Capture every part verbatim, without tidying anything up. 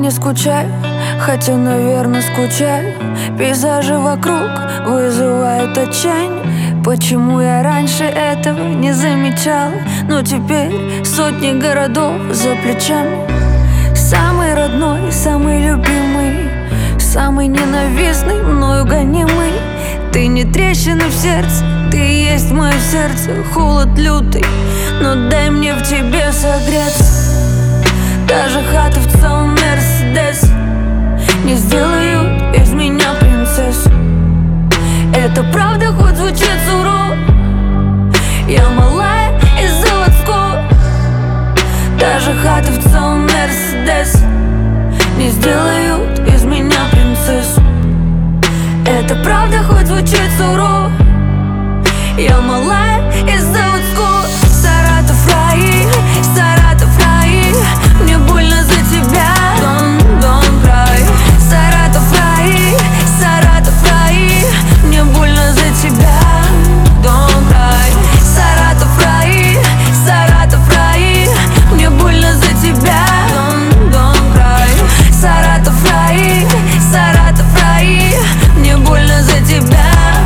не скучаю, хотя, наверное, скучаю. Пейзажи вокруг вызывают отчаяние. Почему я раньше этого не замечала? Но теперь сотни городов за плечами. Самый родной, самый любимый, самый ненавистный, мною гонимый. Ты не трещина в сердце, ты есть мое сердце. Холод лютый, но дай мне в тебе согреться. Даже хата в целом Мерседес не сделают из меня принцессу. Это правда, хоть звучит сурово. Я малая и заводского. Даже хата в целом Мерседес не сделают из меня принцессу. Это правда, хоть звучит сурово. Я малая и заводского. Саратов рай, Саратов рай. Мне больно за тебя, don't, don't cry. Саратов рай, Саратов рай. Мне больно за тебя, don't cry. Саратов рай, Саратов рай. Мне больно за тебя, don't, don't cry. Саратов рай, Саратов рай. Мне больно за тебя.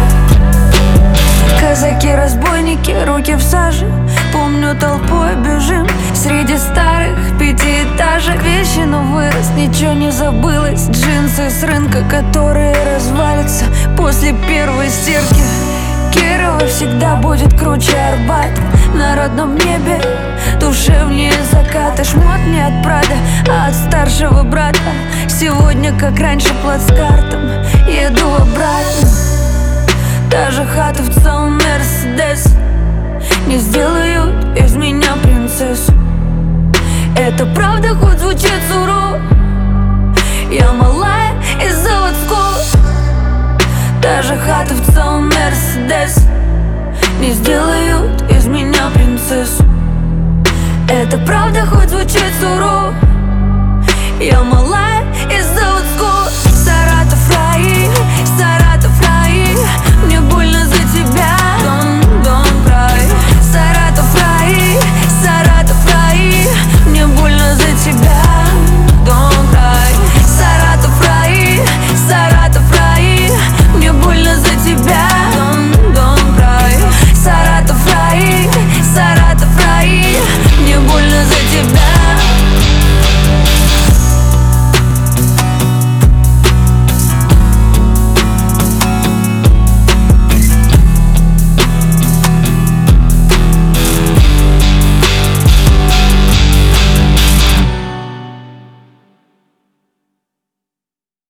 Казаки-разбойники, руки в саже. Помню, толпой бежим среди старых пятиэтажек. Вещи, но вырос, ничего не забылось. Джинсы с рынка, которые развалятся после первой стирки. Кирово всегда будет круче Арбат. На родном небе душевнее заката. Шмот не от Прада, а от старшего брата. Сегодня, как раньше, плацкартом еду обратно. Даже хата в целом Мерседес не сделают из меня принцессу. Это правда, хоть звучит сурово. Я малая и заводского. Даже хата в целом Мерседес не сделают из меня принцессу. Это правда, хоть звучит сурово. Я малая.